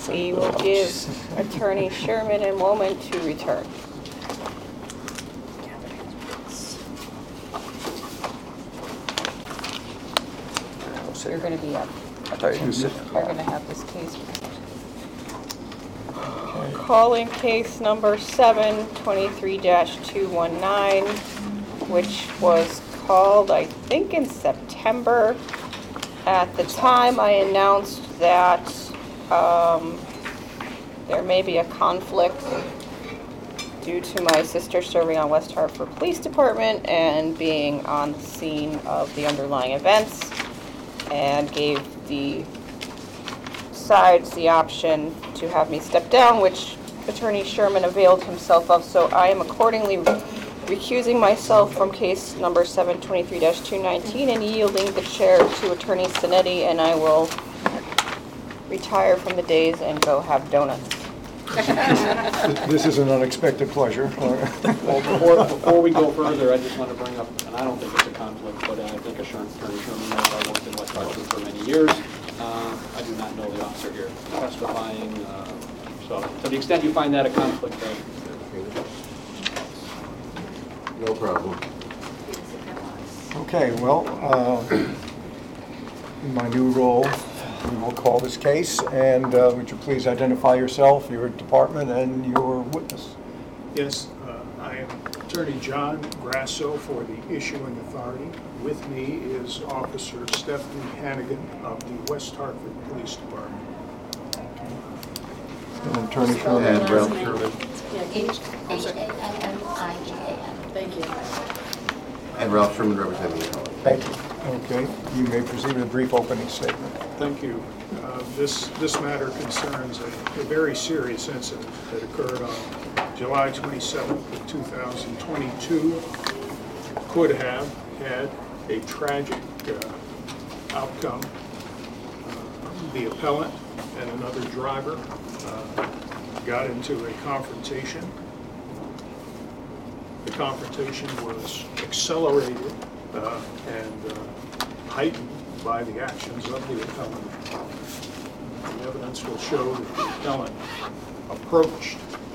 We will give Attorney Sherman a moment to return. You're going to be up. I thought you were sitting. You're going to have this case. Calling case number 723-219, which was called, I think, in September. At the time, I announced that there may be a conflict due to my sister serving on West Hartford Police Department and being on the scene of the underlying events, and gave the sides the option to have me step down, which Attorney Sherman availed himself of. So I am accordingly recusing myself from case number 723-219 and yielding the chair to Attorney Sinetti, and I will retire from the days and go have donuts. This is an unexpected pleasure. Well, before we go further, I just want to bring up, and I don't think it's a conflict, but I think Attorney Sherman knows I worked in West Hartford for many years. I do not know the officer here testifying, so to the extent you find that a conflict, no problem. Okay, well, in my new role, we will call this case, and would you please identify yourself, your department, and your witness? Yes, I am Attorney John Grasso for the issuing authority. With me is Officer Stephanie Hannigan of the West Hartford Police Department. And Attorney Sherman. And Ralph Sherman. H-A-M-M-I-G-A-N. Thank you. And Ralph Sherman representing the appellant. Thank you. Okay, you may proceed with a brief opening statement. Thank you. This matter concerns a very serious incident that occurred on July 27th of 2022. Could have had a tragic outcome. The appellant and another driver got into a confrontation. The confrontation was accelerated and heightened by the actions of the appellant. The evidence will show that the appellant approached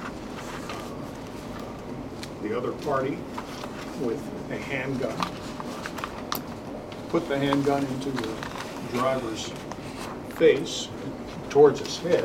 the other party with a handgun, put the handgun into the driver's face, towards his head,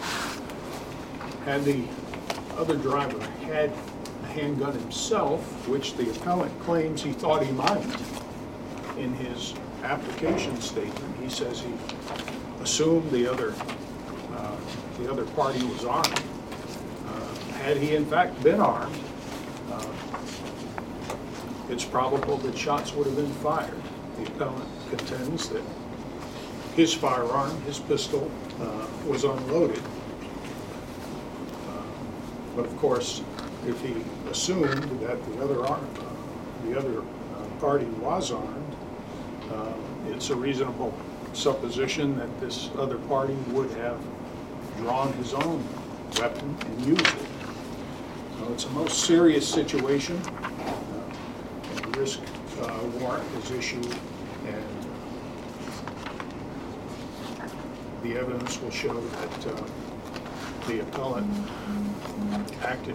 and the other driver had a handgun himself, which the appellant claims he thought he might. In his application statement, he says he assumed the other party was armed. Had he in fact been armed, it's probable that shots would have been fired. The appellant contends that his firearm, his pistol, was unloaded. But of course, if he assumed that the other party was armed, it's a reasonable supposition that this other party would have drawn his own weapon and used it. So it's a most serious situation. A risk warrant is issued, and the evidence will show that the appellant acted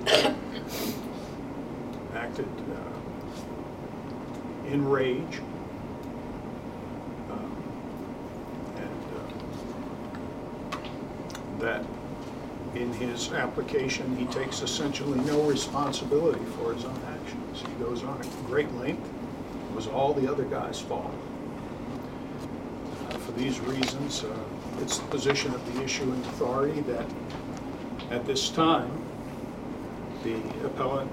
in rage, that in his application he takes essentially no responsibility for his own actions. He goes on at great length. It was all the other guy's fault. For these reasons, it's the position of the issuing authority that at this time the appellant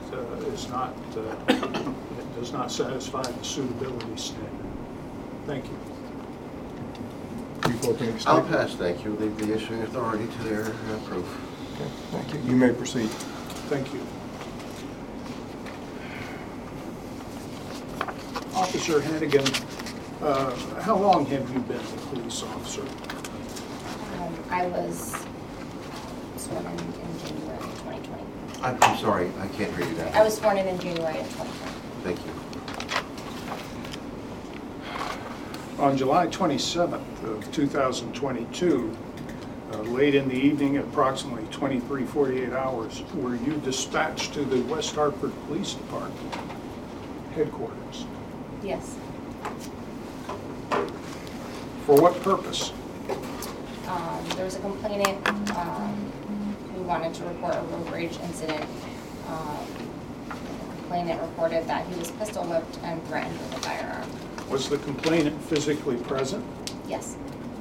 does not satisfy the suitability standard. Thank you. Brief opening I'll statement. pass, thank you. Leave the issuing authority to their proof. Okay, thank you. You may proceed. Thank you. Officer Hannigan, how long have you been a police officer? I was sworn in January of 2020. I'm sorry, I can't hear you now. I was sworn in January of 2020. Thank you. On July 27th of 2022, late in the evening, at approximately 23:48 hours, were you dispatched to the West Hartford Police Department headquarters? Yes. For what purpose? There was a complainant who wanted to report a road rage incident. The complainant reported that he was pistol whipped and threatened with a firearm. Was the complainant physically present? Yes.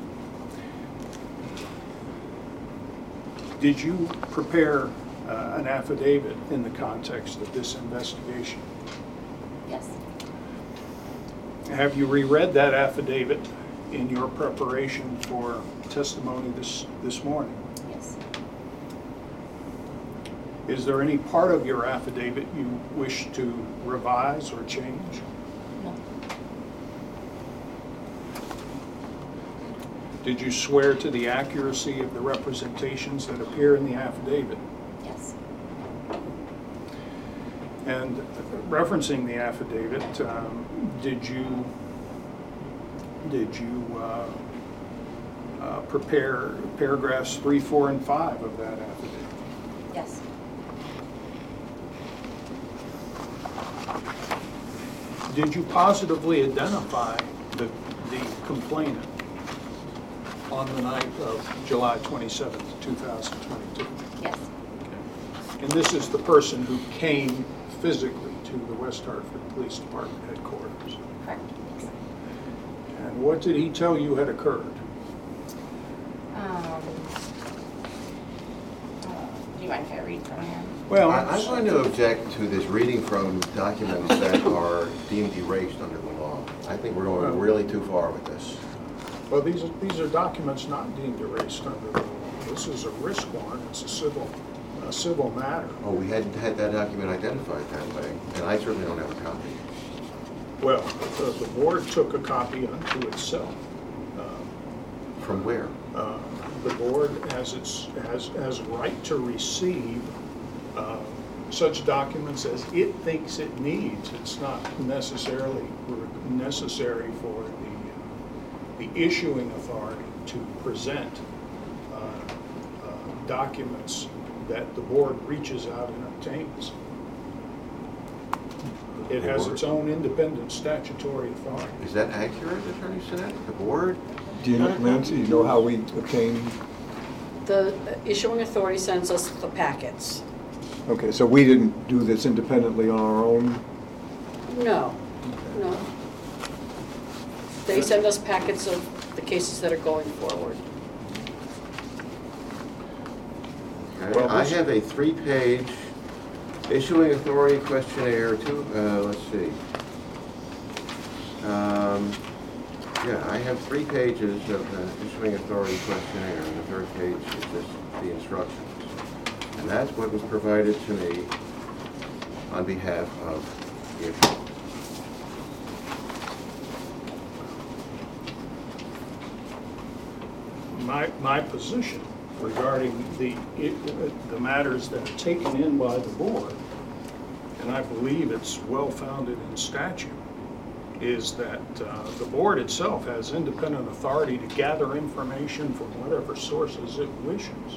Did you prepare an affidavit in the context of this investigation? Yes. Have you reread that affidavit in your preparation for testimony this morning? Yes. Is there any part of your affidavit you wish to revise or change? No. Did you swear to the accuracy of the representations that appear in the affidavit? Yes. And referencing the affidavit, did you prepare paragraphs 3, 4, and 5 of that affidavit? Yes. Did you positively identify the complainant on the night of July 27th, 2022? Yes. And this is the person who came physically to the West Hartford Police Department headquarters. Correct. Yes. And what did he tell you had occurred? Do you mind if I read from him? Well, I'm going to object to this reading from documents that are deemed erased under the law. I think we're going really too far with this. well, these are documents not deemed erased under the law. This is a risk warrant. It's a civil matter. Oh, we hadn't had that document identified that way, and I certainly don't have a copy. Well, the board took a copy unto itself. From where? The board has a right to receive such documents as it thinks it needs. It's not necessarily necessary for the issuing authority to present documents that the board reaches out and obtains. It has its own independent statutory authority. Is that accurate, Attorney Sinek? The board? Do you know, Nancy, you know how we obtain? The issuing authority sends us the packets. Okay, so we didn't do this independently on our own? No, no. They send us packets of the cases that are going forward. Okay. Well, I this- have a 3-page issuing authority questionnaire, let's see. Yeah, I have 3 pages of issuing authority questionnaire, and the 3rd page is just the instructions. And that's what was provided to me on behalf of the attorney. My position regarding the matters that are taken in by the board, and I believe it's well-founded in statute, is that the board itself has independent authority to gather information from whatever sources it wishes.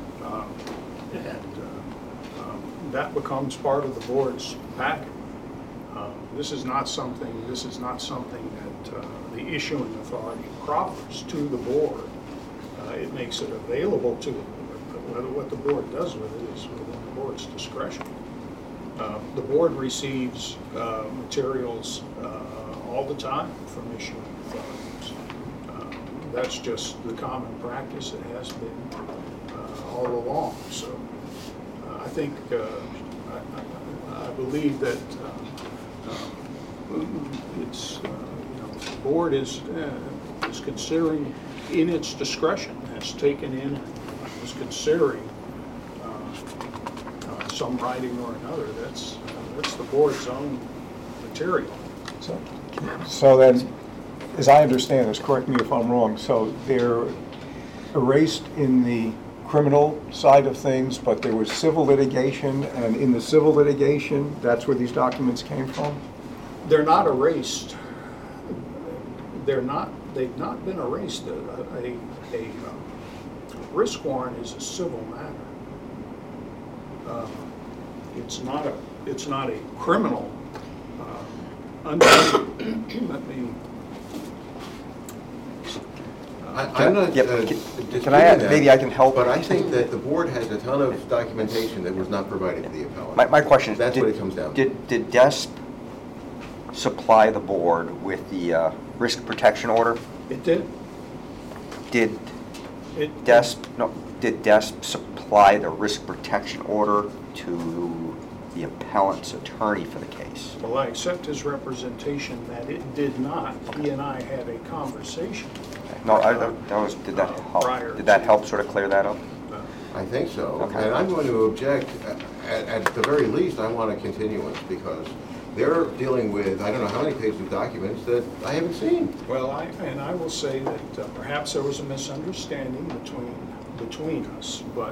That becomes part of the board's packet. This is not something that the issuing authority proffers to the board. It makes it available to the board, but what the board does with it is within the board's discretion. The board receives materials all the time from issuing authorities. That's just the common practice. It has been all along. So I think, I believe that it's, the board is considering in its discretion, has taken in, is considering some writing or another. That's the board's own material. So then, as I understand this, correct me if I'm wrong, so they're erased in the criminal side of things, but there was civil litigation, and in the civil litigation, that's where these documents came from? They're not erased. They've not been erased. risk warrant is a civil matter. It's not a criminal. Let me. I'm not Yeah, disputing can I add- that, maybe I can help? But I think that the board has a ton of documentation that was not provided to the appellant. My question is, That's what it comes down to. Did DESP supply the board with the risk protection order? It did. Did It DESP supply the risk protection order to the appellant's attorney for the case? Well, I accept his representation that it did not. He and I had a conversation. No, did that Prior help? Did that to- help sort of clear that up? I think so. Okay. And I'm going to object, at the very least, I want a continuance, because they're dealing with, I don't know how many pages of documents that I haven't seen. Well, I will say that perhaps there was a misunderstanding between us, but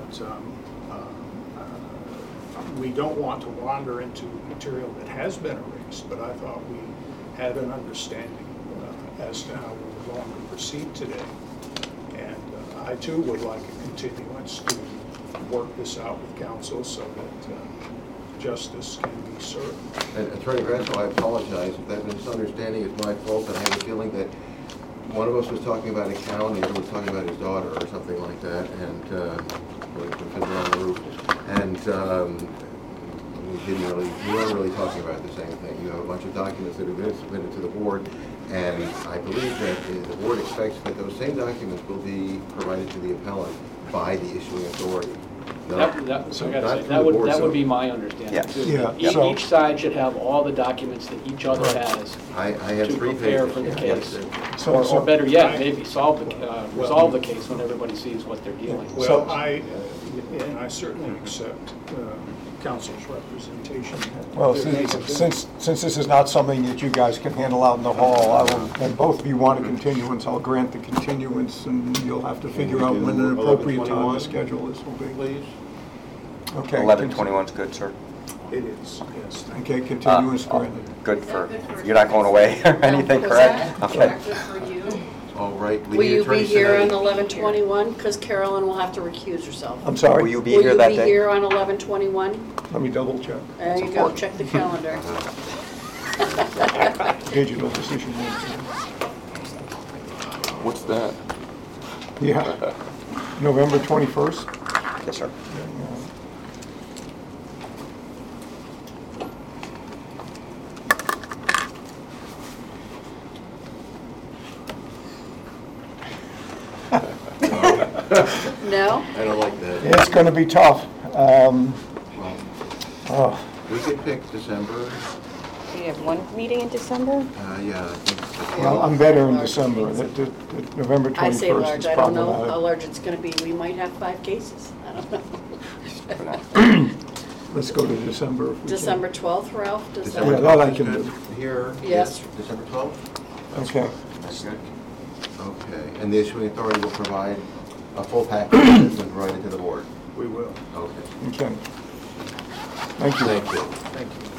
we don't want to wander into material that has been erased, but I thought we had an understanding as to how we were going to proceed today. And I too would like a continuance to work this out with counsel so that justice can be served. And Attorney Grasso, I apologize if that misunderstanding is my fault, and I have a feeling that one of us was talking about a cow and the other was talking about his daughter or something like that, and with Fiddler on the Roof. And we weren't really talking about the same thing. You have a bunch of documents that have been submitted to the board, and I believe that the board expects that those same documents will be provided to the appellant by the issuing authority. I gotta So say, not through that the would, board, that so- would be my understanding Yeah. too. Yeah, Each so- each side should have all the documents that each other has I have to 3 prepare pages. for the yeah. case. So- Or so- better yet, I- maybe resolve the case when everybody sees what they're dealing with. So- Well, I certainly accept counsel's representation. Well, There may have been- since this is not something that you guys can handle out in the hall, I will, and both of you want a continuance, I'll grant the continuance, and you'll have to figure out when an appropriate time to schedule this will be. Please? Okay. 11/21's good, sir. It is, yes. Thank you. Okay, continuance granted. Good for, you're not going away or anything, correct? Okay. For you. All right. Will Lead you be Attorney here on Sinetti. 11/21? Because Carolyn will have to recuse herself. I'm sorry? Will you be here that Will you be day? here on 11/21? Let me double check. There you go, check the calendar. Digital decision. What's that? Yeah. November 21st? Yes, sir. No? I don't like that. It's going to be tough. Well, Oh, we could pick December. We have one meeting in December? Yeah, I think. well, I'm better in December. November 21st I say large, is I don't know how problematic. large it's gonna be. We might have 5 cases. I don't know. Let's go to December if we can. December 12th, Ralph, does December Yeah, that? that I 12th can is do. good. Here. Yes. December 12th? Okay. That's good. Okay, and the issuing authority will provide a full package that's been provided to the board? We will. Okay. Okay. Thank you. Thank you. Thank you.